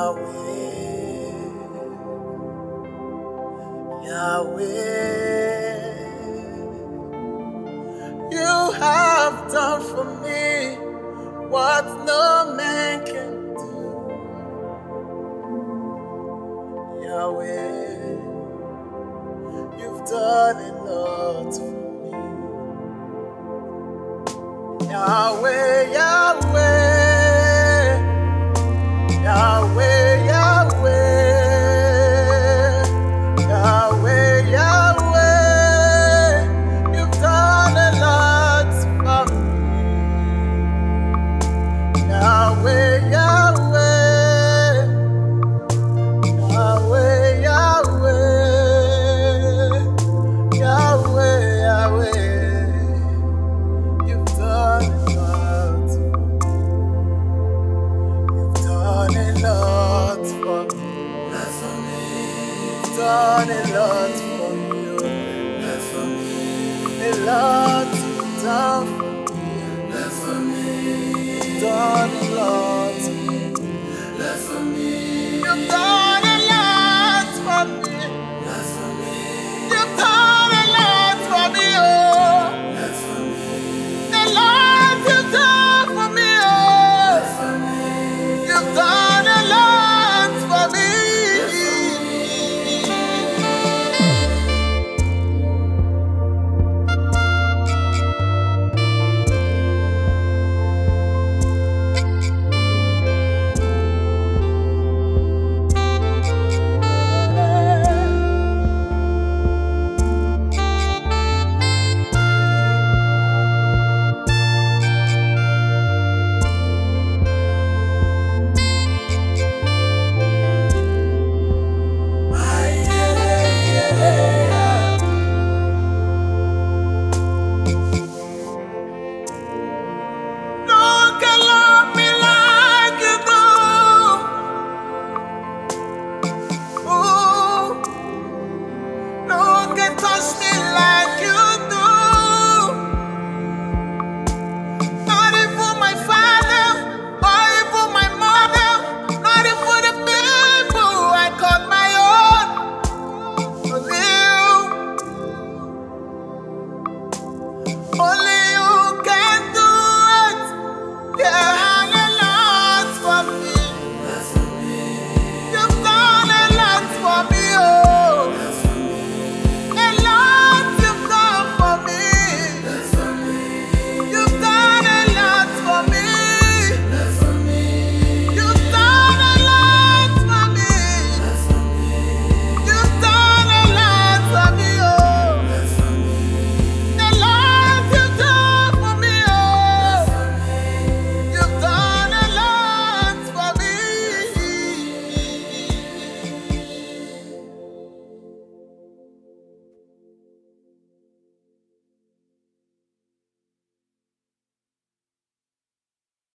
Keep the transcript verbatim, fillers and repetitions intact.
Yahweh, Yahweh, you have done for me what no man can do. Yahweh, you've done a lot for me. Yahweh, Yahweh, Yahweh, Yahweh, Yahweh, Yahweh, you've done a lot for me. Yahweh, Yahweh, Yahweh, Yahweh, Yahweh, Yahweh, you've done a lot for me. You've done a lot for me. You've done a lot for me. A lot you've done for me. You've done